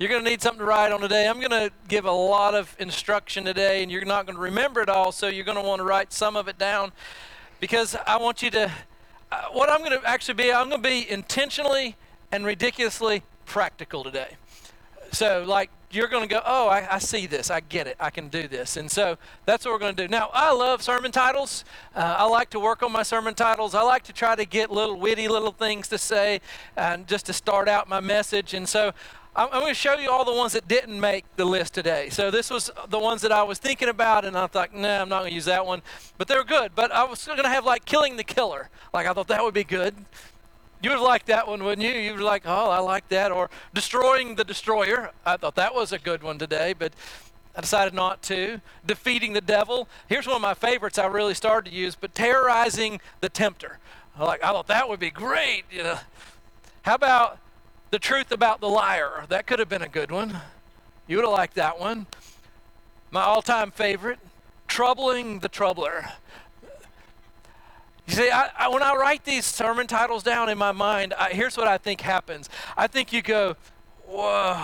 You're going to need something to write on today. I'm going to give a lot of instruction today, and you're not going to remember it all, so you're going to want to write some of it down, because I want you to, what I'm going to actually be, I'm going to be intentionally and ridiculously practical today. So like, you're going to go, oh, I see this. I get it. I can do this. And so that's what we're going to do. Now, I love sermon titles. I like to work on my sermon titles. I like to try to get little witty little things to say just to start out my message. And so I'm going to show you all the ones that didn't make the list today. So this was the ones that I was thinking about, and I thought, nah, I'm not going to use that one. But they're good. But I was still going to have like killing the killer. Like, I thought that would be good. You would like that one, wouldn't you? You would like, oh, I like that. Or destroying the destroyer. I thought that was a good one today, but I decided not to. Defeating the devil. Here's one of my favorites I really started to use, but terrorizing the tempter. I thought that would be great. You know. How about the truth about the liar? That could have been a good one. You would have liked that one. My all-time favorite, troubling the troubler. You see, when I write these sermon titles down in my mind, here's what I think happens. I think you go, whoa,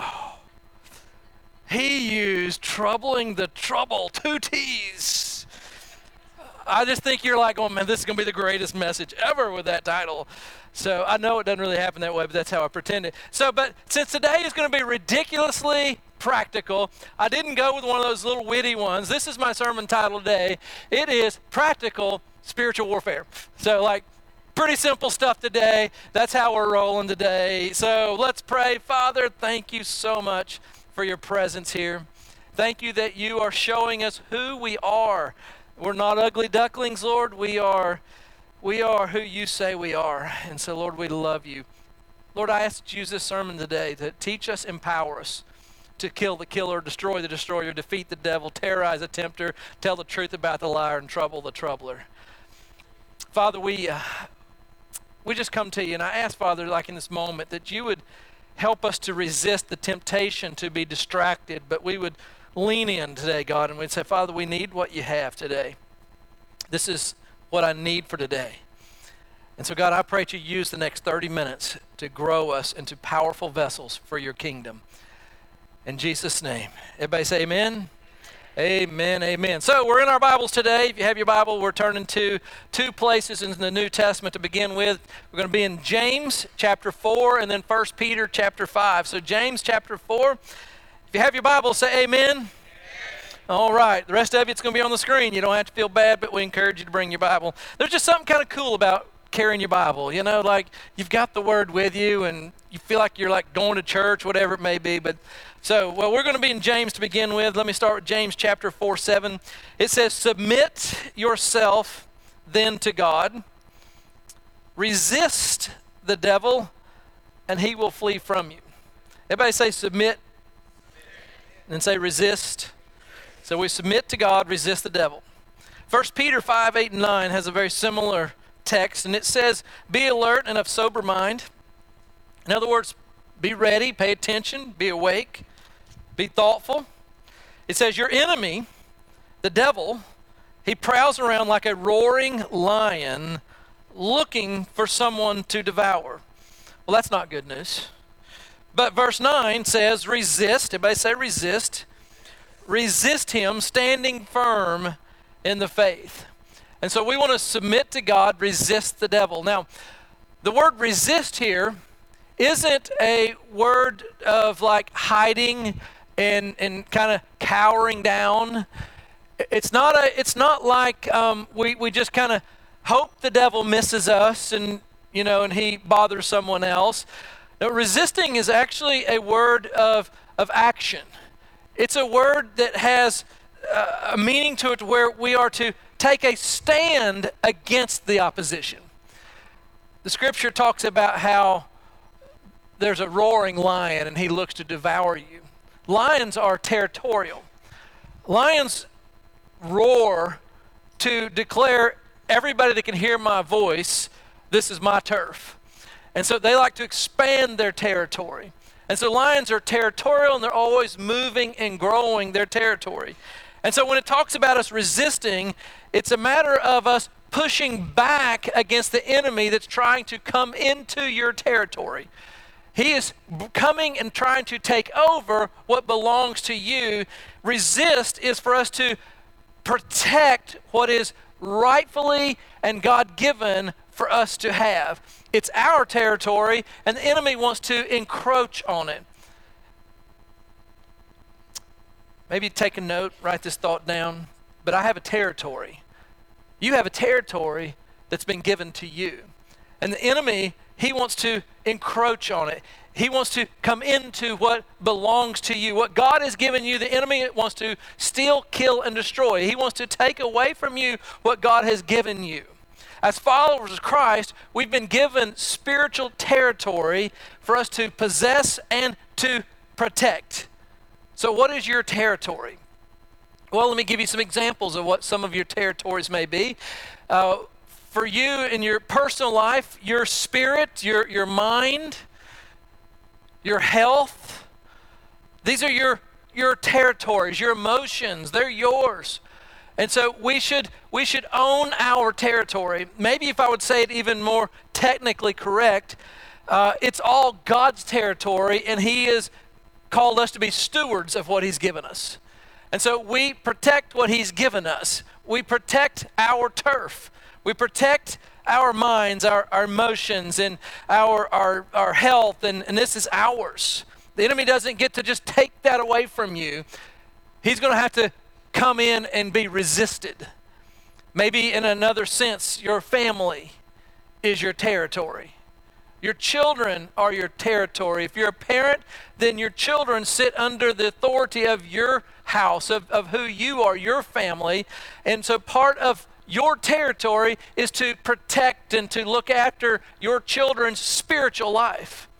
he used troubling the trouble, 2 T's. I just think you're like, oh man, this is going to be the greatest message ever with that title. So I know it doesn't really happen that way, but that's how I pretend it. So, but since today is going to be ridiculously practical, I didn't go with one of those little witty ones. This is my sermon title today. It is Practical Spiritual Warfare. So like, pretty simple stuff today. That's how we're rolling today. So let's pray. Father, thank you so much for your presence here. Thank you that you are showing us who we are. We're not ugly ducklings, Lord. We are who you say we are. And so, Lord, we love you. Lord, I ask you this sermon today to teach us, empower us to kill the killer, destroy the destroyer, defeat the devil, terrorize the tempter, tell the truth about the liar, and trouble the troubler. Father, we just come to you, and I ask, Father, like in this moment, that you would help us to resist the temptation to be distracted, but we would lean in today, God, and we'd say, Father, we need what you have today. This is what I need for today. And so, God, I pray that you use the next 30 minutes to grow us into powerful vessels for your kingdom. In Jesus' name. Everybody say amen. Amen, amen. So we're in our Bibles today. If you have your Bible, we're turning to 2 places in the New Testament to begin with. We're going to be in James chapter 4 and then 1 Peter chapter 5. So James chapter 4. If you have your Bible, say amen. Amen. All right. The rest of it's going to be on the screen. You don't have to feel bad, but we encourage you to bring your Bible. There's just something kind of cool about carrying your Bible. You know, like you've got the Word with you and you feel like you're like going to church, whatever it may be. But so, well, we're going to be in James to begin with. Let me start with James chapter 4:7. It says, submit yourself then to God. Resist the devil, and he will flee from you. Everybody say submit, and say resist. So we submit to God, resist the devil. 1 Peter 5:8-9 has a very similar text, and it says, be alert and of sober mind. In other words, be ready, pay attention, be awake, be thoughtful. It says your enemy, the devil, he prowls around like a roaring lion looking for someone to devour. Well, that's not good news. But verse 9 says resist. Everybody say resist. Resist him, standing firm in the faith. And so we want to submit to God, resist the devil. Now, the word resist here isn't a word of like hiding and kind of cowering down. It's not like we just kind of hope the devil misses us and he bothers someone else. Now, resisting is actually a word of action. It's a word that has a meaning to it where we are to take a stand against the opposition. The scripture talks about how there's a roaring lion and he looks to devour you. Lions are territorial. Lions roar to declare, everybody that can hear my voice, this is my turf. And so they like to expand their territory. And so lions are territorial and they're always moving and growing their territory. And so when it talks about us resisting, it's a matter of us pushing back against the enemy that's trying to come into your territory. he is coming and trying to take over what belongs to you. Resist is for us to protect what is rightfully and God-given for us to have. It's our territory, and the enemy wants to encroach on it. Maybe take a note, write this thought down. But I have a territory. You have a territory that's been given to you. And the enemy, he wants to encroach on it. He wants to come into what belongs to you. What God has given you, the enemy wants to steal, kill, and destroy. He wants to take away from you what God has given you. As followers of Christ, we've been given spiritual territory for us to possess and to protect. So what is your territory? Well, let me give you some examples of what some of your territories may be. For you in your personal life, your spirit, your mind, your health, these are your territories, your emotions, they're yours. And so we should own our territory. Maybe if I would say it even more technically correct, it's all God's territory, and he has called us to be stewards of what he's given us. And so we protect what he's given us. We protect our turf. We protect our minds, our emotions, and our health, and this is ours. The enemy doesn't get to just take that away from you. He's going to have to come in and be resisted. Maybe in another sense, your family is your territory. Your children are your territory. If you're a parent, then your children sit under the authority of your house, of who you are, your family. And so part of your territory is to protect and to look after your children's spiritual life.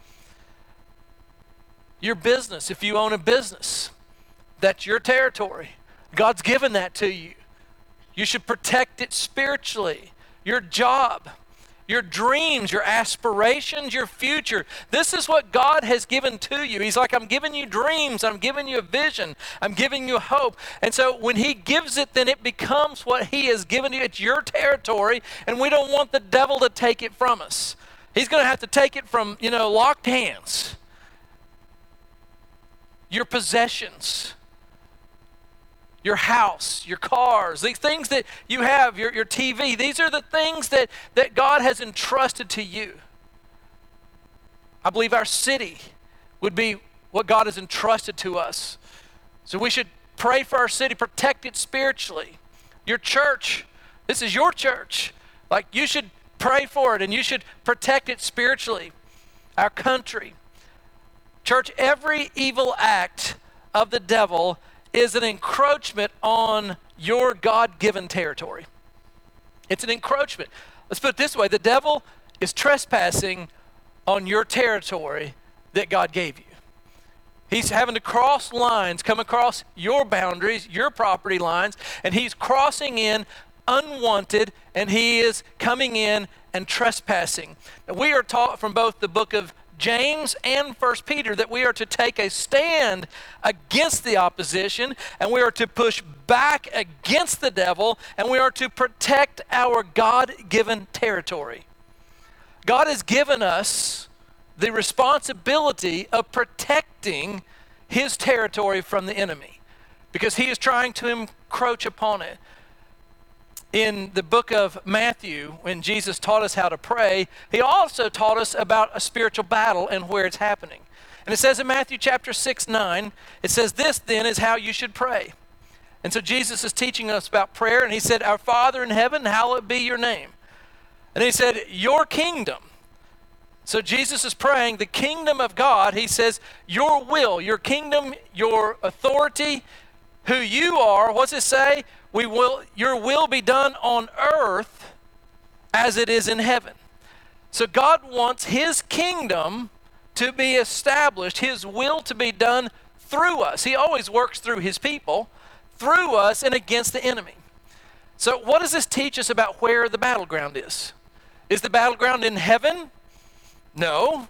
Your business, if you own a business, that's your territory. God's given that to you. You should protect it spiritually. Your job, your dreams, your aspirations, your future. This is what God has given to you. He's like, I'm giving you dreams. I'm giving you a vision. I'm giving you hope. And so when he gives it, then it becomes what he has given you. It's your territory, and we don't want the devil to take it from us. He's going to have to take it from, locked hands. Your possessions, your house, your cars, these things that you have, your TV, these are the things that God has entrusted to you. I believe our city would be what God has entrusted to us. So we should pray for our city, protect it spiritually. Your church, this is your church. Like, you should pray for it and you should protect it spiritually. Our country. Church, every evil act of the devil is an encroachment on your God-given territory. It's an encroachment. Let's put it this way. The devil is trespassing on your territory that God gave you. He's having to cross lines, come across your boundaries, your property lines, and he's crossing in unwanted, and he is coming in and trespassing. Now, we are taught from both the book of James and 1 Peter that we are to take a stand against the opposition, and we are to push back against the devil, and we are to protect our God-given territory. God has given us the responsibility of protecting his territory from the enemy because he is trying to encroach upon it. In the book of Matthew, when Jesus taught us how to pray, he also taught us about a spiritual battle and where it's happening. And it says in Matthew chapter 6:9, it says, "This then is how you should pray." And so Jesus is teaching us about prayer, and he said, "Our Father in heaven, hallowed be your name." And he said, "Your kingdom." So Jesus is praying the kingdom of God. He says, your will, your kingdom, your authority, who you are, what's it say? Your will be done on earth as it is in heaven. So God wants his kingdom to be established, his will to be done through us. He always works through his people, through us and against the enemy. So what does this teach us about where the battleground is? Is the battleground in heaven? No.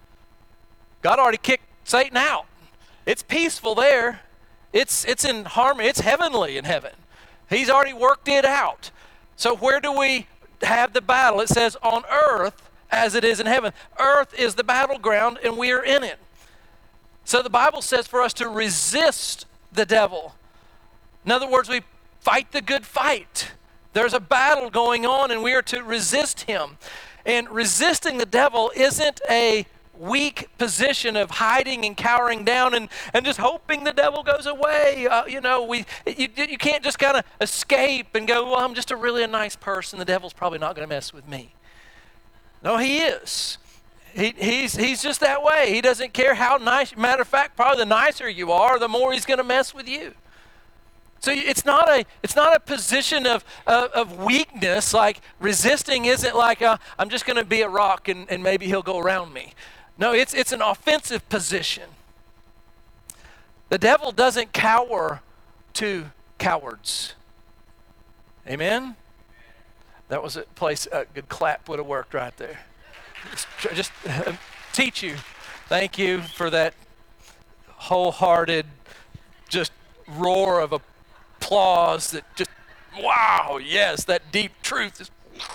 God already kicked Satan out. It's peaceful there. It's in harmony. It's heavenly in heaven. He's already worked it out. So where do we have the battle? It says on earth as it is in heaven. Earth is the battleground, and we are in it. So the Bible says for us to resist the devil. In other words, we fight the good fight. There's a battle going on, and we are to resist him. And resisting the devil isn't a weak position of hiding and cowering down and just hoping the devil goes away. You can't just kind of escape and go, well, I'm just a nice person. The devil's probably not going to mess with me. No, he is. He's just that way. He doesn't care how nice. Matter of fact, probably the nicer you are, the more he's going to mess with you. So it's not a position of weakness. Like resisting isn't like I'm just going to be a rock and maybe he'll go around me. No, it's an offensive position. The devil doesn't cower to cowards. Amen? That was a good clap would have worked right there. Just teach you. Thank you for that wholehearted just roar of applause that just, wow, yes, that deep truth.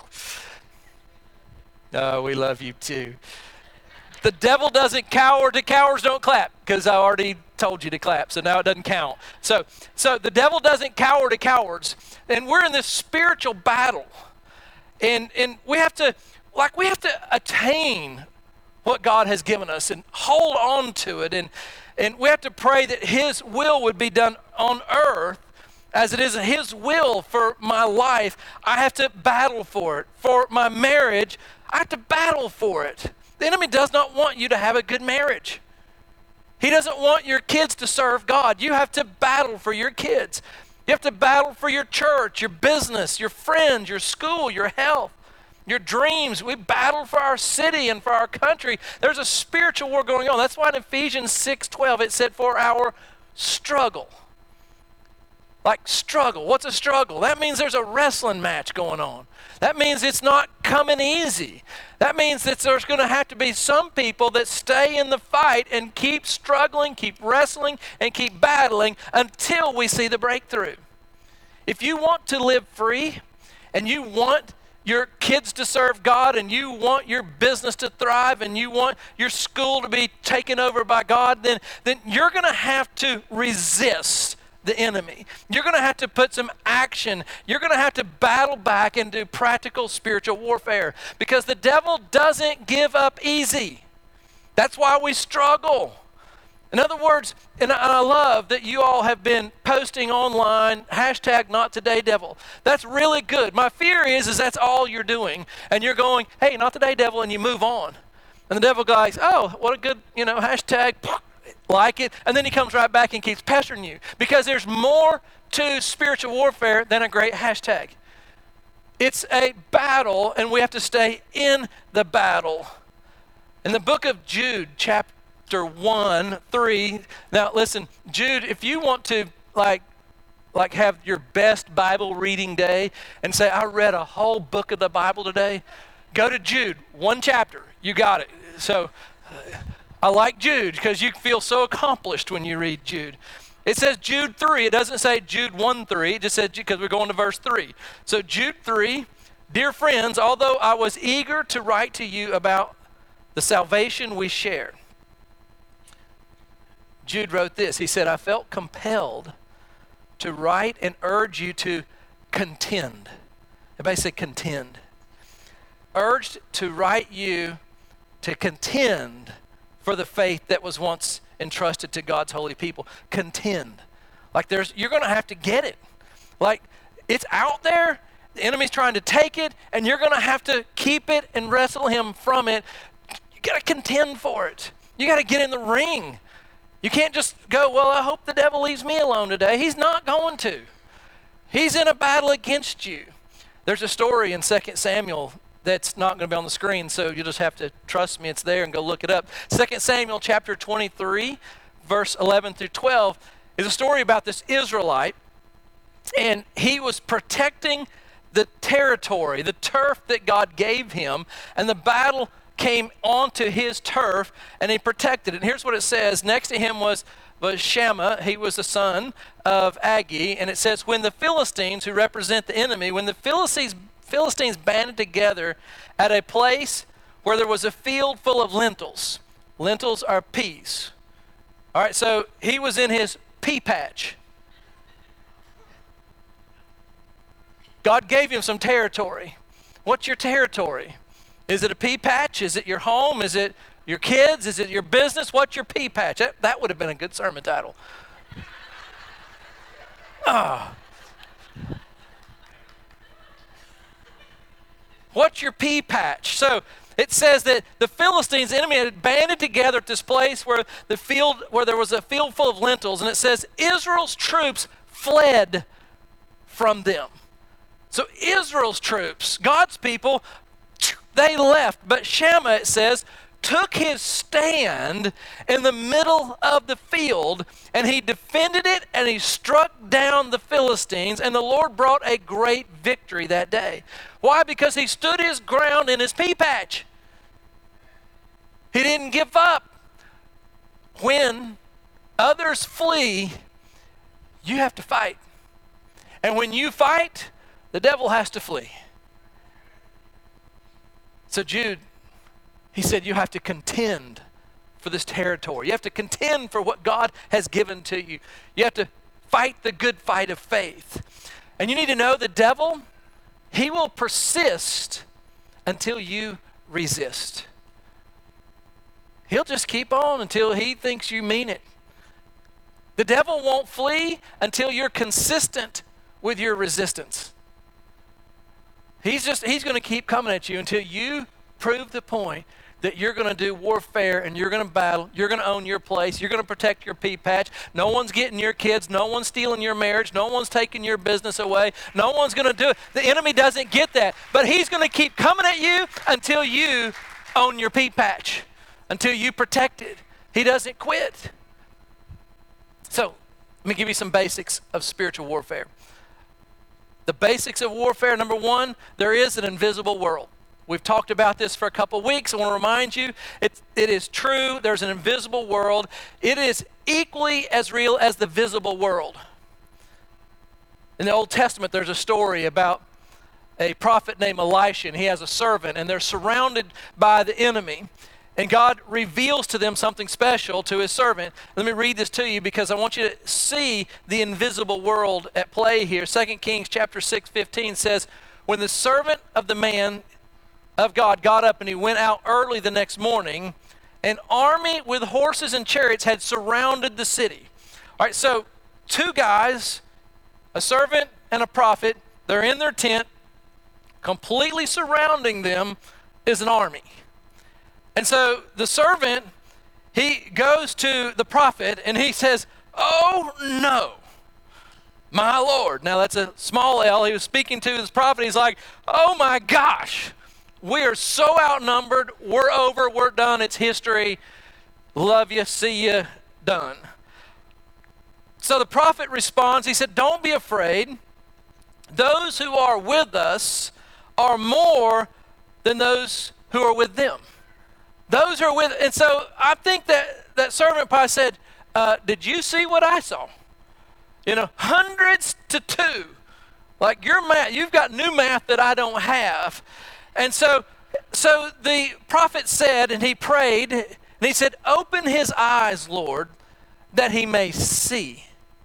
Oh, we love you too. The devil doesn't cower to cowards don't clap, because I already told you to clap, so now it doesn't count. So the devil doesn't cower to cowards, and we're in this spiritual battle, and we have to attain what God has given us and hold on to it, and we have to pray that his will would be done on earth as it is his will for my life. I have to battle for it. For my marriage, I have to battle for it. The enemy does not want you to have a good marriage. He doesn't want your kids to serve God. You have to battle for your kids. You have to battle for your church, your business, your friends, your school, your health, your dreams. We battle for our city and for our country. There's a spiritual war going on. That's why in Ephesians 6:12 it said for our struggle. Like struggle. What's a struggle? That means there's a wrestling match going on. That means it's not coming easy. That means that there's going to have to be some people that stay in the fight and keep struggling, keep wrestling, and keep battling until we see the breakthrough. If you want to live free and you want your kids to serve God and you want your business to thrive and you want your school to be taken over by God, then you're going to have to resist the enemy. You're going to have to put some action. You're going to have to battle back and do practical spiritual warfare, because the devil doesn't give up easy. That's why we struggle. In other words, and I love that you all have been posting online, #NotTodayDevil. That's really good. My fear is that's all you're doing, and you're going, hey, not today, devil, and you move on. And the devil goes, oh, what a good, hashtag, like it, and then he comes right back and keeps pestering you, because there's more to spiritual warfare than a great hashtag. It's a battle, and we have to stay in the battle. In the book of Jude, chapter 1:3. Now listen, Jude, if you want to like have your best Bible reading day and say, I read a whole book of the Bible today, go to Jude, one chapter. You got it. So I like Jude because you feel so accomplished when you read Jude. It says Jude 3. It doesn't say Jude 1:3. It just says, because we're going to verse 3. So Jude 3, dear friends, although I was eager to write to you about the salvation we share. Jude wrote this. He said, I felt compelled to write and urge you to contend. Everybody say contend. Urged to write you to contend for the faith that was once entrusted to God's holy people. Contend. Like you're going to have to get it. Like it's out there. The enemy's trying to take it, and you're going to have to keep it and wrestle him from it. You got to contend for it. You got to get in the ring. You can't just go, well, I hope the devil leaves me alone today. He's not going to. He's in a battle against you. There's a story in 2 Samuel that's not going to be on the screen, so you just have to trust me, it's there, and go look it up. 2 Samuel chapter 23, verse 11 through 12, is a story about this Israelite, and he was protecting the territory, the turf that God gave him, and the battle came onto his turf, and he protected it. And here's what it says. Next to him was Shammah. He was the son of Agee, and it says, when the Philistines, who represent the enemy, when the Philistines banded together at a place where there was a field full of lentils. Lentils are peas. All right, so he was in his pea patch. God gave him some territory. What's your territory? Is it a pea patch? Is it your home? Is it your kids? Is it your business? What's your pea patch? That would have been a good sermon title. What's your pea patch? So it says that the Philistines' enemy had banded together at this place where there was a field full of lentils, and it says Israel's troops fled from them. So Israel's troops, God's people, they left. But Shammah, it says, took his stand in the middle of the field, and he defended it, and he struck down the Philistines, and the Lord brought a great victory that day. Why? Because he stood his ground in his pea patch. He didn't give up. When others flee, you have to fight. And when you fight, the devil has to flee. So Jude, he said, you have to contend for this territory. You have to contend for what God has given to you. You have to fight the good fight of faith. And you need to know the devil, he will persist until you resist. He'll just keep on until he thinks you mean it. The devil won't flee until you're consistent with your resistance. He's going to keep coming at you until you prove the point that you're going to do warfare and you're going to battle. You're going to own your place. You're going to protect your pea patch. No one's getting your kids. No one's stealing your marriage. No one's taking your business away. No one's going to do it. The enemy doesn't get that. But he's going to keep coming at you until you own your pea patch, until you protect it. He doesn't quit. So let me give you some basics of spiritual warfare. The basics of warfare, number one, there is an invisible world. We've talked about this for a couple weeks. I want to remind you, it is true. There's an invisible world. It is equally as real as the visible world. In the Old Testament, there's a story about a prophet named Elisha, and he has a servant, and they're surrounded by the enemy. And God reveals to them something special to his servant. Let me read this to you because I want you to see the invisible world at play here. 2 Kings chapter 6:15 says, when the servant of the man of God got up and he went out early the next morning, an army with horses and chariots had surrounded the city. All right, so two guys, a servant and a prophet, they're in their tent. Completely surrounding them is an army. And so the servant, he goes to the prophet and he says, oh no, my Lord. Now that's a small L. He was speaking to his prophet. He's like, oh my gosh, we are so outnumbered. We're over. We're done. It's history. Love you. See you. Done. So the prophet responds. He said, don't be afraid. Those who are with us are more than those who are with them. Those are with, and so I think that servant probably said, did you see what I saw? You know, 100s to 2. Like your math, you've got new math that I don't have. And so the prophet said, and he prayed, and he said, open his eyes, Lord, that he may see.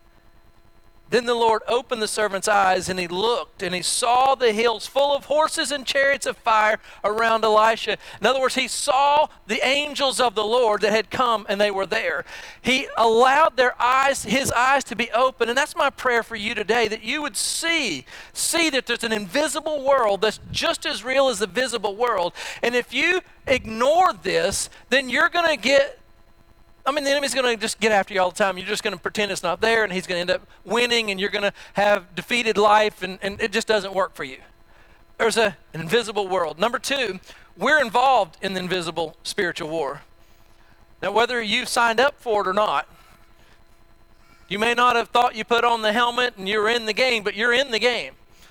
Then the Lord opened the servant's eyes, and he looked, and he saw the hills full of horses and chariots of fire around Elisha. In other words, he saw the angels of the Lord that had come, and they were there. He allowed his eyes to be open, and that's my prayer for you today, that you would see that there's an invisible world that's just as real as the visible world. And if you ignore this, then you're going to get, the enemy's going to just get after you all the time. You're just going to pretend it's not there, and he's going to end up winning, and you're going to have defeated life, and it just doesn't work for you. There's an invisible world. Number two, we're involved in the invisible spiritual war. Now, whether you signed up for it or not, you may not have thought you put on the helmet and you're in the game, but you're in the game.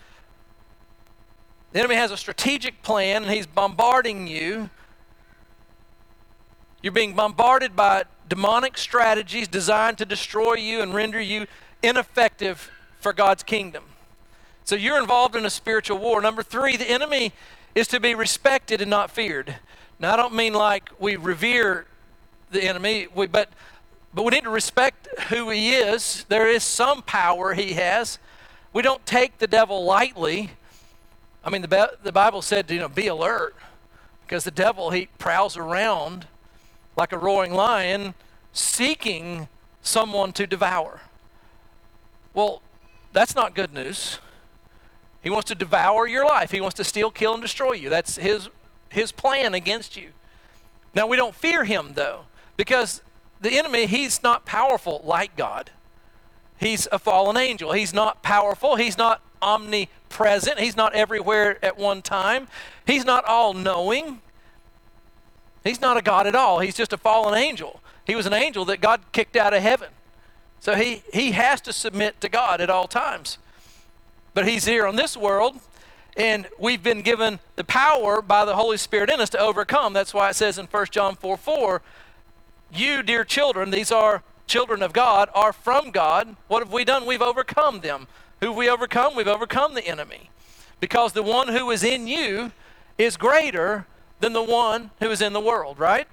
The enemy has a strategic plan, and he's bombarding you. You're being bombarded by demonic strategies designed to destroy you and render you ineffective for God's kingdom. So you're involved in a spiritual war. Number three, the enemy is to be respected and not feared. Now, I don't mean like we revere the enemy, but we need to respect who he is. There is some power he has. We don't take the devil lightly. I mean, the Bible said, be alert, because the devil, he prowls around like a roaring lion, seeking someone to devour. Well, that's not good news. He wants to devour your life. He wants to steal, kill, and destroy you. That's his plan against you. Now, we don't fear him, though, because the enemy, he's not powerful like God. He's a fallen angel. He's not powerful. He's not omnipresent. He's not everywhere at one time. He's not all-knowing. He's not a God at all. He's just a fallen angel. He was an angel that God kicked out of heaven. So he has to submit to God at all times. But he's here on this world, and we've been given the power by the Holy Spirit in us to overcome. That's why it says in 1 John 4:4, you, dear children, these are children of God, are from God. What have we done? We've overcome them. Who have we overcome? We've overcome the enemy. Because the one who is in you is greater than the one who is in the world, right?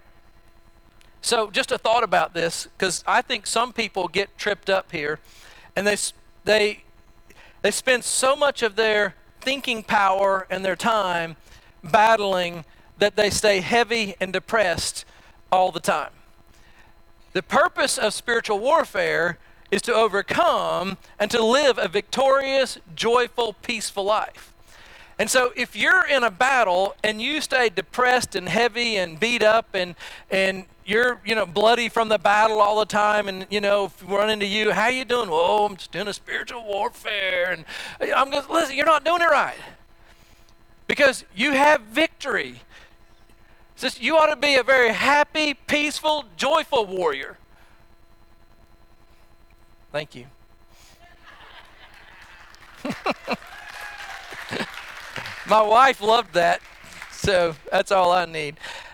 So just a thought about this, because I think some people get tripped up here, and they spend so much of their thinking power and their time battling that they stay heavy and depressed all the time. The purpose of spiritual warfare is to overcome and to live a victorious, joyful, peaceful life. And so if you're in a battle and you stay depressed and heavy and beat up and you're bloody from the battle all the time, and if we run into you, how you doing? Oh, I'm just doing a spiritual warfare, and I'm going, listen, you're not doing it right, because you have victory. You ought to be a very happy, peaceful, joyful warrior. Thank you. My wife loved that, so that's all I need.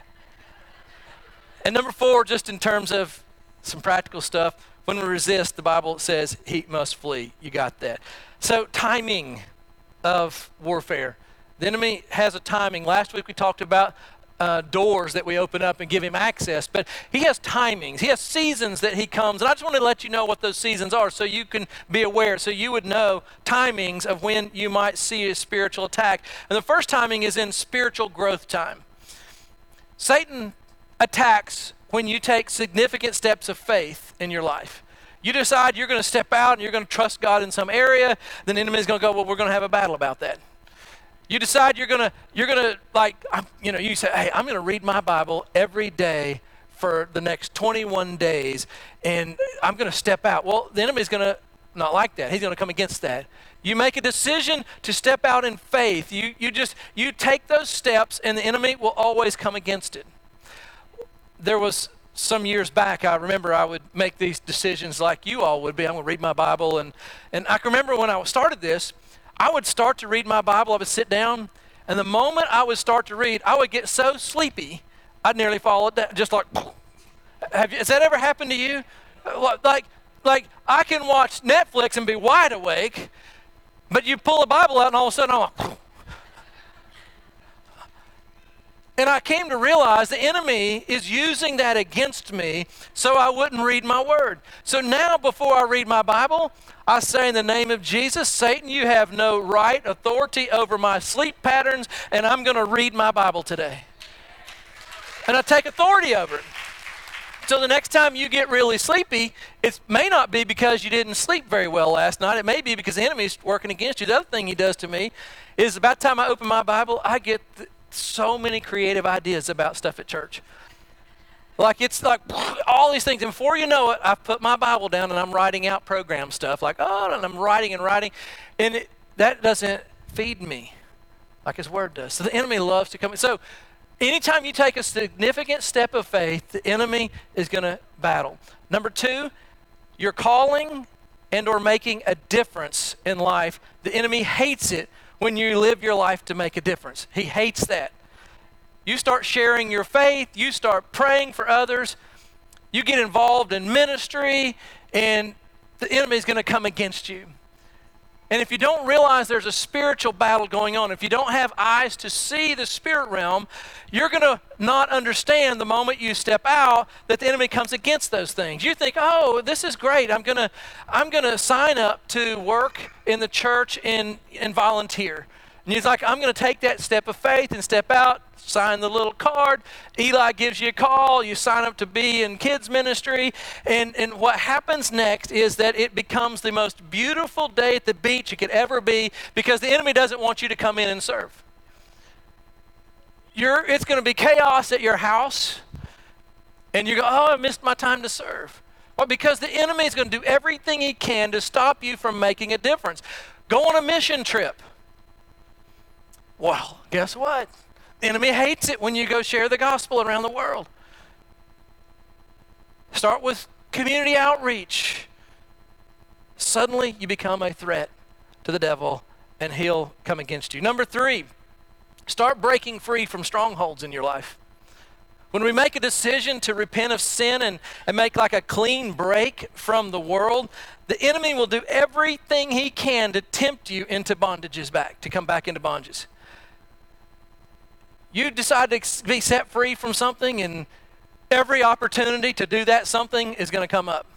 And number 4, just in terms of some practical stuff, when we resist, the Bible says he must flee. You got that. So timing of warfare. The enemy has a timing. Last week we talked about doors that we open up and give him access, but he has timings. He has seasons that he comes, and I just want to let you know what those seasons are so you can be aware, so you would know timings of when you might see a spiritual attack. And the first timing is in spiritual growth time. Satan attacks when you take significant steps of faith in your life. You decide you're going to step out and you're going to trust God in some area, then the enemy is going to go, well, we're going to have a battle about that. You decide you're gonna you say, hey, I'm gonna read my Bible every day for the next 21 days, and I'm gonna step out. Well, the enemy's gonna not like that. He's gonna come against that. You make a decision to step out in faith. You take those steps, and the enemy will always come against it. There was some years back, I remember I would make these decisions like you all would be. I'm gonna read my Bible, and I can remember when I started this, I would start to read my Bible, I would sit down, and the moment I would start to read, I would get so sleepy, I'd nearly fall down, just like, has that ever happened to you? Like I can watch Netflix and be wide awake, but you pull a Bible out and all of a sudden I'm like, and I came to realize the enemy is using that against me so I wouldn't read my word. So now before I read my Bible, I say in the name of Jesus, Satan, you have no right, authority over my sleep patterns, and I'm going to read my Bible today. And I take authority over it. So the next time you get really sleepy, it may not be because you didn't sleep very well last night. It may be because the enemy's working against you. The other thing he does to me is about the time I open my Bible, I get so many creative ideas about stuff at church. Like it's like all these things, and before you know it, I've put my Bible down and I'm writing out program stuff. And I'm writing, and that doesn't feed me like His Word does. So the enemy loves to come in. So anytime you take a significant step of faith, the enemy is going to battle. Number 2, you're calling and or making a difference in life. The enemy hates it when you live your life to make a difference. He hates that. You start sharing your faith, you start praying for others, you get involved in ministry, and the enemy is going to come against you. And if you don't realize there's a spiritual battle going on, if you don't have eyes to see the spirit realm, you're going to not understand the moment you step out that the enemy comes against those things. You think, oh, this is great. I'm going to sign up to work in the church and volunteer. And he's like, I'm going to take that step of faith and step out, sign the little card. Eli gives you a call. You sign up to be in kids ministry. And what happens next is that it becomes the most beautiful day at the beach it could ever be, because the enemy doesn't want you to come in and serve. It's going to be chaos at your house. And you go, oh, I missed my time to serve. Well, because the enemy is going to do everything he can to stop you from making a difference. Go on a mission trip. Well, guess what? The enemy hates it when you go share the gospel around the world. Start with community outreach. Suddenly you become a threat to the devil, and he'll come against you. Number 3, start breaking free from strongholds in your life. When we make a decision to repent of sin and make like a clean break from the world, the enemy will do everything he can to tempt you into bondages back, to come back into bondages. You decide to be set free from something, and every opportunity to do that something is going to come up.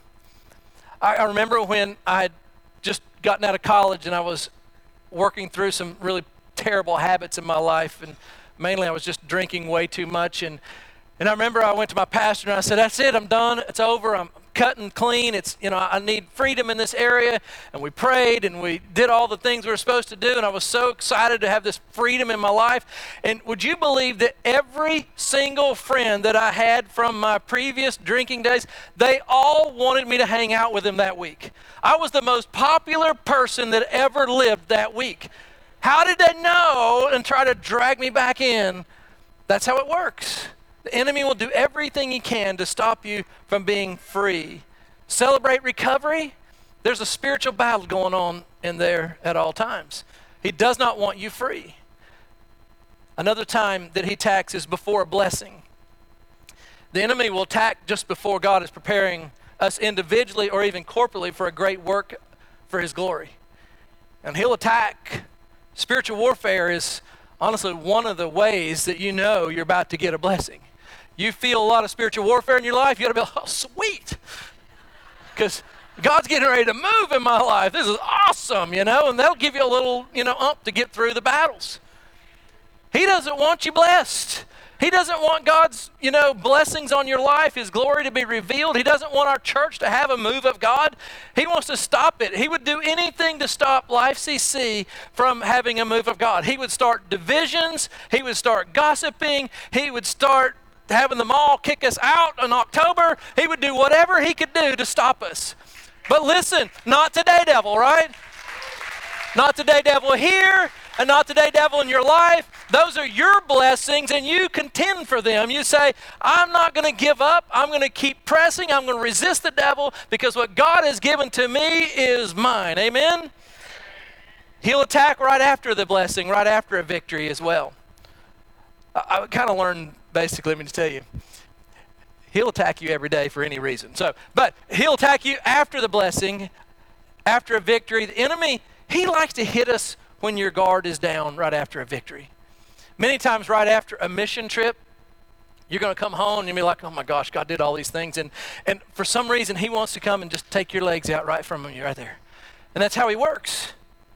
I remember when I had just gotten out of college and I was working through some really terrible habits in my life, and mainly I was just drinking way too much. And I remember I went to my pastor and I said, that's it, I'm done, it's over, I'm cutting clean, I need freedom in this area. And we prayed and we did all the things we were supposed to do, and I was so excited to have this freedom in my life. And would you believe that every single friend that I had from my previous drinking days, they all wanted me to hang out with them that week. I was the most popular person that ever lived that week. How did they know and try to drag me back in? That's how it works. The enemy will do everything he can to stop you from being free. Celebrate recovery. There's a spiritual battle going on in there at all times. He does not want you free. Another time that he attacks is before a blessing. The enemy will attack just before God is preparing us individually or even corporately for a great work for his glory. And he'll attack. Spiritual warfare is honestly one of the ways that you know you're about to get a blessing. You feel a lot of spiritual warfare in your life, you got to be like, oh, sweet. Because God's getting ready to move in my life. This is awesome, and that'll give you a little, ump to get through the battles. He doesn't want you blessed. He doesn't want God's, blessings on your life, his glory to be revealed. He doesn't want our church to have a move of God. He wants to stop it. He would do anything to stop Life CC from having a move of God. He would start divisions. He would start gossiping. He would start having them all kick us out in October. He would do whatever he could do to stop us. But listen, not today, devil, right? Not today, devil, here, and not today, devil, in your life. Those are your blessings, and you contend for them. You say, I'm not going to give up. I'm going to keep pressing. I'm going to resist the devil, because what God has given to me is mine. Amen? He'll attack right after the blessing, right after a victory as well. I kind of learned, basically, let me just tell you, he'll attack you every day for any reason. But he'll attack you after the blessing, after a victory. The enemy, he likes to hit us when your guard is down right after a victory. Many times right after a mission trip, you're going to come home and you'll be like, oh my gosh, God did all these things. And for some reason, he wants to come and just take your legs out right from you right there. And that's how he works.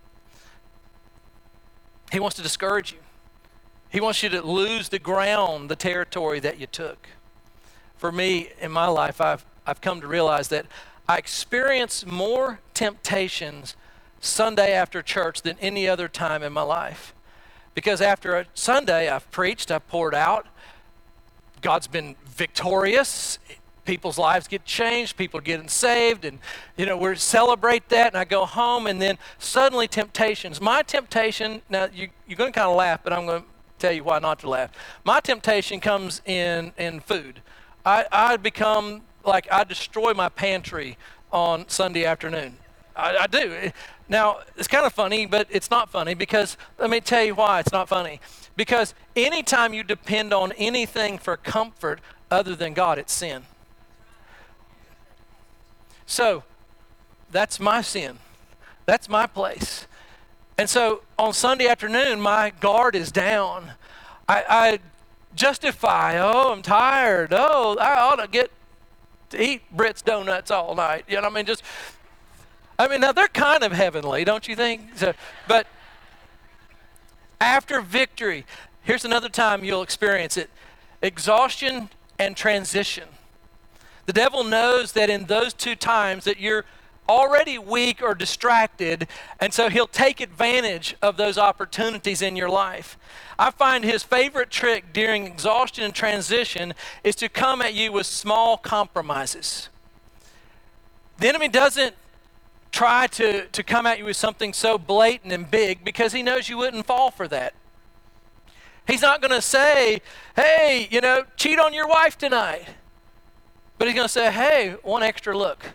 He wants to discourage you. He wants you to lose the ground, the territory that you took. For me, in my life, I've come to realize that I experience more temptations Sunday after church than any other time in my life. Because after a Sunday, I've preached, I've poured out. God's been victorious. People's lives get changed. People are getting saved. And, we celebrate that. And I go home, and then suddenly temptations. My temptation, now you're going to kind of laugh, but I'm going to tell you why not to laugh. My temptation comes in food. I become like I destroy my pantry on Sunday afternoon. I do. Now, it's kind of funny, but it's not funny, because let me tell you why it's not funny. Because anytime you depend on anything for comfort other than God, it's sin. So, that's my sin. That's my place. And so on Sunday afternoon, my guard is down. I justify, I'm tired. I ought to get to eat Brits donuts all night. You know what I mean? Now they're kind of heavenly, don't you think? But after victory, here's another time you'll experience it: exhaustion and transition. The devil knows that in those two times that you're already weak or distracted, and so he'll take advantage of those opportunities in your life. I find his favorite trick during exhaustion and transition is to come at you with small compromises. The enemy doesn't try to come at you with something so blatant and big because he knows you wouldn't fall for that. He's not going to say, hey, cheat on your wife tonight. But he's going to say, hey, one extra look.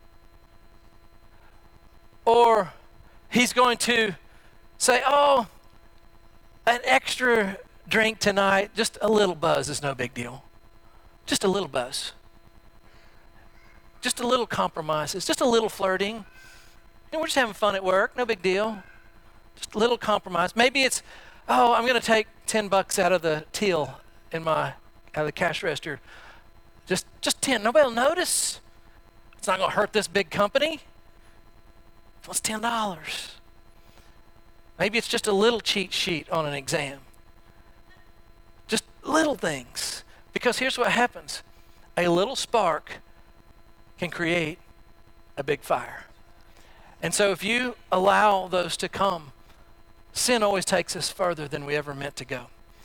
Or he's going to say, an extra drink tonight, just a little buzz is no big deal. Just a little buzz. Just a little compromises, just a little flirting. We're just having fun at work, no big deal. Just a little compromise. Maybe it's, I'm going to take $10 out of the till out of the cash register. Just 10, nobody will notice. It's not going to hurt this big company. It's $10. Maybe it's just a little cheat sheet on an exam. Just little things. Because here's what happens. A little spark can create a big fire. And so if you allow those to come, sin always takes us further than we ever meant to go.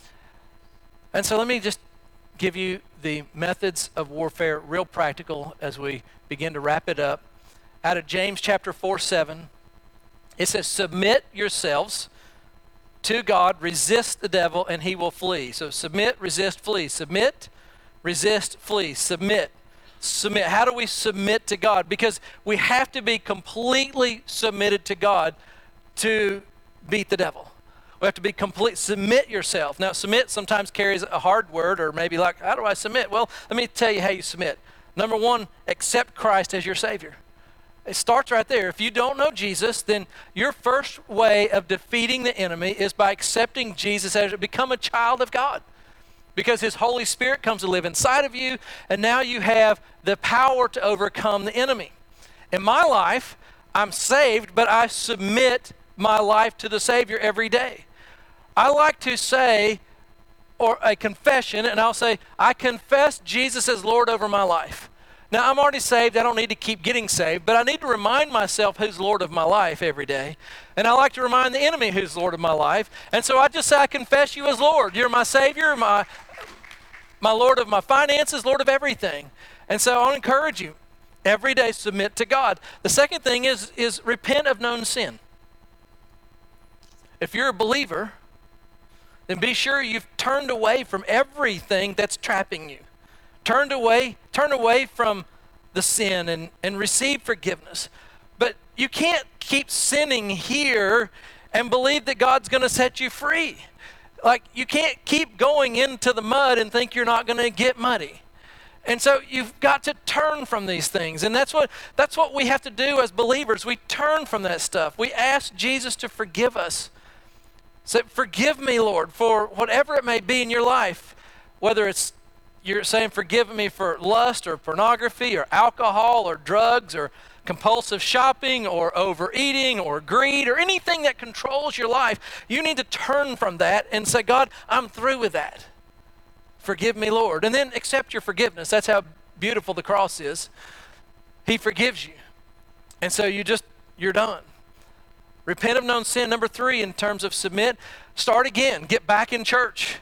And so let me just give you the methods of warfare, real practical, as we begin to wrap it up. Out of James chapter 4:7, it says, submit yourselves to God, resist the devil, and he will flee. So submit, resist, flee. Submit, resist, flee. Submit. Submit. How do we submit to God? Because we have to be completely submitted to God to beat the devil. We have to be complete. Submit yourself. Now, submit sometimes carries a hard word, or maybe like, how do I submit? Well, let me tell you how you submit. Number one, accept Christ as your Savior. It starts right there. If you don't know Jesus, then your first way of defeating the enemy is by accepting Jesus as become a child of God. Because his Holy Spirit comes to live inside of you, and now you have the power to overcome the enemy. In my life, I'm saved, but I submit my life to the Savior every day. I like to say, or a confession, and I'll say, I confess Jesus as Lord over my life. Now, I'm already saved. I don't need to keep getting saved, but I need to remind myself who's Lord of my life every day. And I like to remind the enemy who's Lord of my life. And so I just say, I confess you as Lord. You're my Savior, my Lord of my finances, Lord of everything. And so I'll encourage you, every day submit to God. The second thing is repent of known sin. If you're a believer, then be sure you've turned away from everything that's trapping you. Turn away from the sin and receive forgiveness. But you can't keep sinning here and believe that God's going to set you free. Like, you can't keep going into the mud and think you're not going to get muddy. And so you've got to turn from these things. And that's what we have to do as believers. We turn from that stuff. We ask Jesus to forgive us. Say, forgive me, Lord, for whatever it may be in your life, whether it's you're saying forgive me for lust or pornography or alcohol or drugs or compulsive shopping or overeating or greed or anything that controls your life. You need to turn from that and say, God, I'm through with that. Forgive me, Lord. And then accept your forgiveness. That's how beautiful the cross is. He forgives you. And so you're done. Repent of known sin. Number 3, in terms of submit, start again. Get back in church.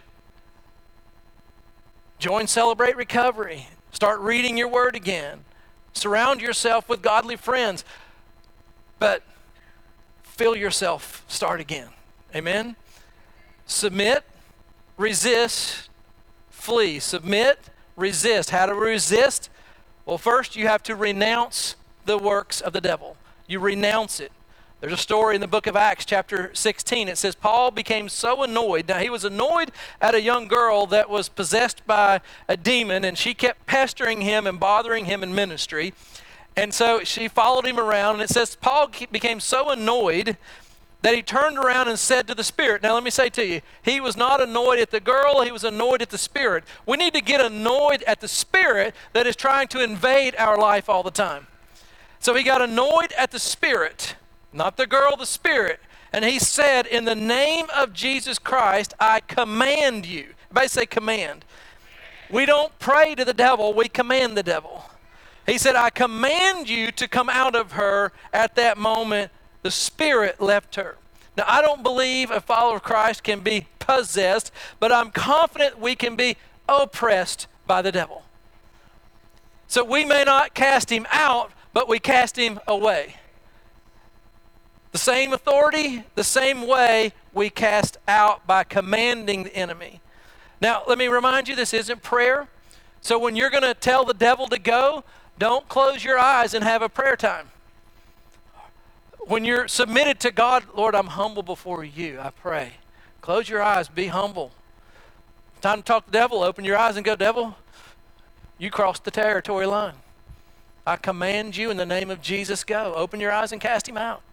Join Celebrate Recovery. Start reading your word again. Surround yourself with godly friends. But fill yourself. Start again. Amen? Submit, resist, flee. Submit, resist. How to resist? Well, first you have to renounce the works of the devil. You renounce it. There's a story in the book of Acts, chapter 16. It says, Paul became so annoyed. Now, he was annoyed at a young girl that was possessed by a demon, and she kept pestering him and bothering him in ministry. And so she followed him around, and it says Paul became so annoyed that he turned around and said to the Spirit. Now let me say to you, he was not annoyed at the girl, he was annoyed at the Spirit. We need to get annoyed at the Spirit that is trying to invade our life all the time. So he got annoyed at the Spirit, not the girl, the Spirit. And he said, in the name of Jesus Christ, I command you. Everybody say command. We don't pray to the devil, we command the devil. He said, I command you to come out of her. At that moment, the Spirit left her. Now, I don't believe a follower of Christ can be possessed, but I'm confident we can be oppressed by the devil. So we may not cast him out, but we cast him away. The same authority, the same way we cast out by commanding the enemy. Now, let me remind you, this isn't prayer. So when you're going to tell the devil to go, don't close your eyes and have a prayer time. When you're submitted to God, Lord, I'm humble before you, I pray. Close your eyes, be humble. Time to talk to the devil, open your eyes and go, devil, you crossed the territory line. I command you in the name of Jesus, go. Open your eyes and cast him out.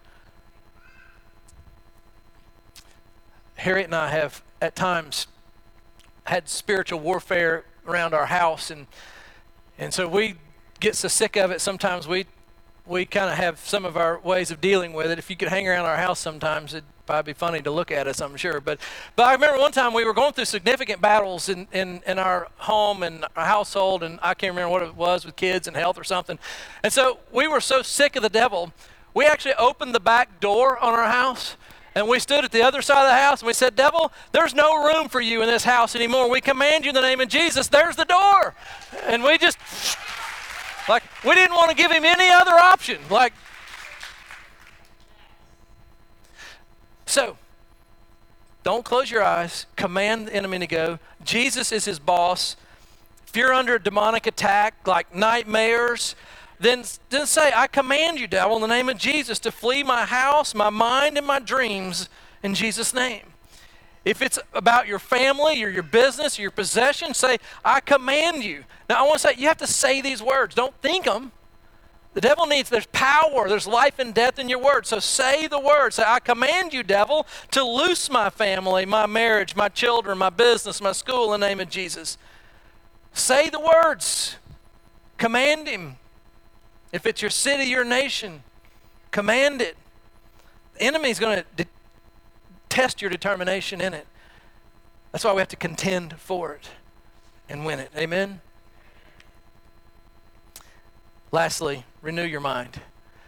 Harriet and I have at times had spiritual warfare around our house, and so we get so sick of it, sometimes we kind of have some of our ways of dealing with it. If you could hang around our house sometimes, it'd probably be funny to look at us, I'm sure. But I remember one time we were going through significant battles in our home and our household, and I can't remember what it was with kids and health or something. And so we were so sick of the devil, we actually opened the back door on our house, and we stood at the other side of the house, and we said, devil, there's no room for you in this house anymore. We command you in the name of Jesus. There's the door. And we just... like, we didn't want to give him any other option. So, don't close your eyes. Command the enemy to go. Jesus is his boss. If you're under a demonic attack, like nightmares, then say, I command you, devil, in the name of Jesus, to flee my house, my mind, and my dreams in Jesus' name. If it's about your family or your business or your possession, say, I command you. Now, I want to say, you have to say these words. Don't think them. The devil there's power, there's life and death in your words. So say the words. Say, I command you, devil, to loose my family, my marriage, my children, my business, my school in the name of Jesus. Say the words. Command him. If it's your city, your nation, command it. The enemy's going to test your determination in it. That's why we have to contend for it and win it. Amen? Lastly, renew your mind.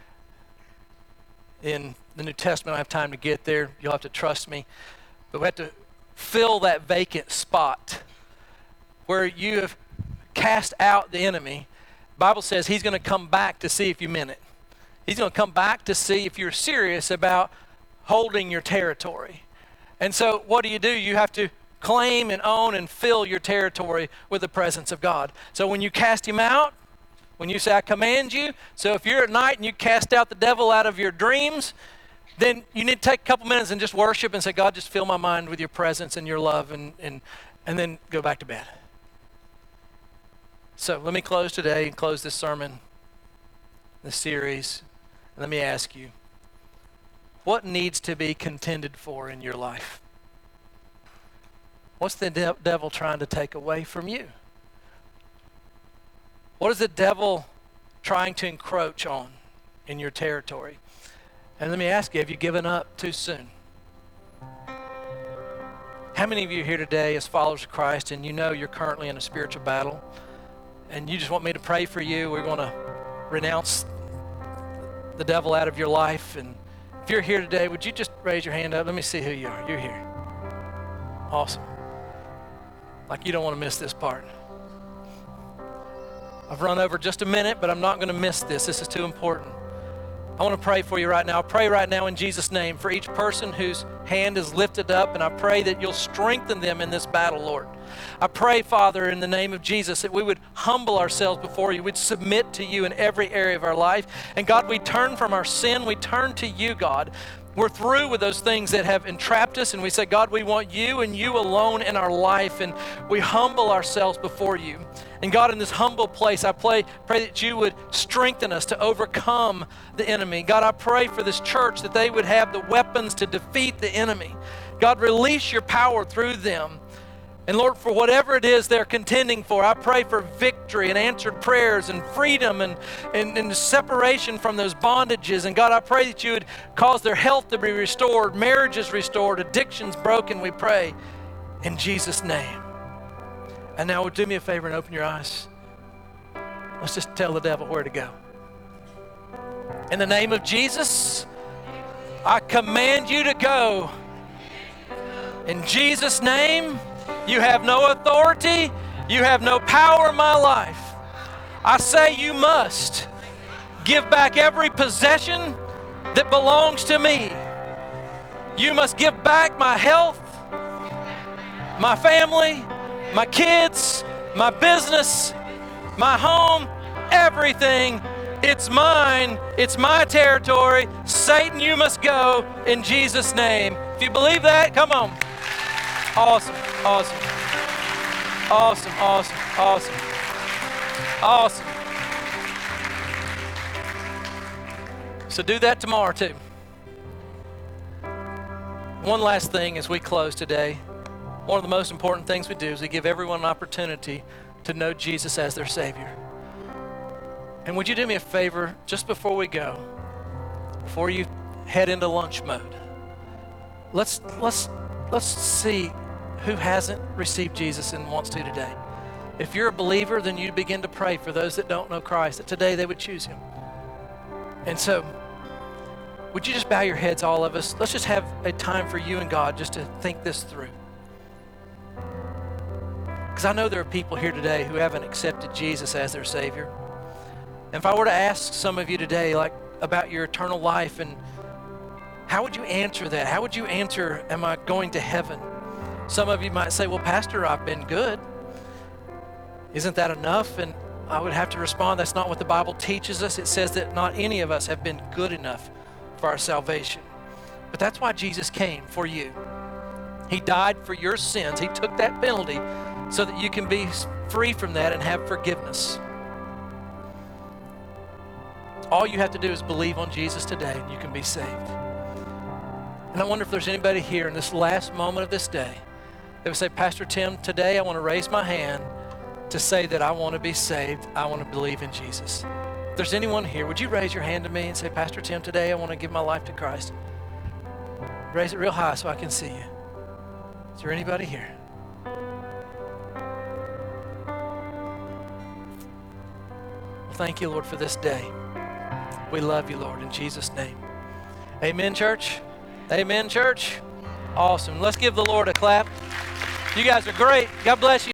In the New Testament, I don't have time to get there. You'll have to trust me. But we have to fill that vacant spot where you have cast out the enemy. The Bible says he's going to come back to see if you meant it. He's going to come back to see if you're serious about holding your territory. And so what do? You have to claim and own and fill your territory with the presence of God. So when you cast him out, when you say, I command you, so if you're at night and you cast out the devil out of your dreams, then you need to take a couple minutes and just worship and say, God, just fill my mind with your presence and your love, and then go back to bed. So let me close today and close this sermon, this series. Let me ask you, what needs to be contended for in your life? What's the devil trying to take away from you? What is the devil trying to encroach on in your territory? And let me ask you, have you given up too soon? How many of you here today as followers of Christ, and you know you're currently in a spiritual battle, and you just want me to pray for you? We want to renounce the devil out of your life. And if you're here today, would you just raise your hand up? Let me see who you are. You're here. Awesome. Like you don't want to miss this part. I've run over just a minute, but I'm not going to miss this. This is too important. I want to pray for you right now. I pray right now in Jesus' name for each person whose hand is lifted up, and I pray that you'll strengthen them in this battle, Lord. I pray, Father, in the name of Jesus, that we would humble ourselves before you. We'd submit to you in every area of our life. And God, we turn from our sin. We turn to you, God. We're through with those things that have entrapped us, and we say, God, we want you and you alone in our life, and we humble ourselves before you. And God, in this humble place, I pray that you would strengthen us to overcome the enemy. God, I pray for this church that they would have the weapons to defeat the enemy. God, release your power through them. And Lord, for whatever it is they're contending for, I pray for victory and answered prayers and freedom and separation from those bondages. And God, I pray that you would cause their health to be restored, marriages restored, addictions broken, we pray, in Jesus' name. And now, do me a favor and open your eyes. Let's just tell the devil where to go. In the name of Jesus, I command you to go. In Jesus' name, you have no authority. You have no power in my life. I say you must give back every possession that belongs to me. You must give back my health, my family, my kids, my business, my home, everything. It's mine. It's my territory. Satan, you must go in Jesus' name. If you believe that, come on. Awesome, awesome, awesome, awesome, awesome, awesome. So do that tomorrow too. One last thing as we close today. One of the most important things we do is we give everyone an opportunity to know Jesus as their Savior. And would you do me a favor just before we go, before you head into lunch mode? Let's see who hasn't received Jesus and wants to today. If you're a believer, then you begin to pray for those that don't know Christ, that today they would choose him. And so, would you just bow your heads, all of us? Let's just have a time for you and God just to think this through. Because I know there are people here today who haven't accepted Jesus as their Savior. And if I were to ask some of you today, like, about your eternal life, and how would you answer that? How would you answer, am I going to heaven? Some of you might say, well, Pastor, I've been good. Isn't that enough? And I would have to respond, that's not what the Bible teaches us. It says that not any of us have been good enough for our salvation. But that's why Jesus came, for you. He died for your sins. He took that penalty so that you can be free from that and have forgiveness. All you have to do is believe on Jesus today and you can be saved. And I wonder if there's anybody here in this last moment of this day that would say, Pastor Tim, today I want to raise my hand to say that I want to be saved. I want to believe in Jesus. If there's anyone here, would you raise your hand to me and say, Pastor Tim, today I want to give my life to Christ? Raise it real high so I can see you. Is there anybody here? Well, thank you, Lord, for this day. We love you, Lord, in Jesus' name. Amen, church. Amen, church. Awesome. Let's give the Lord a clap. You guys are great. God bless you.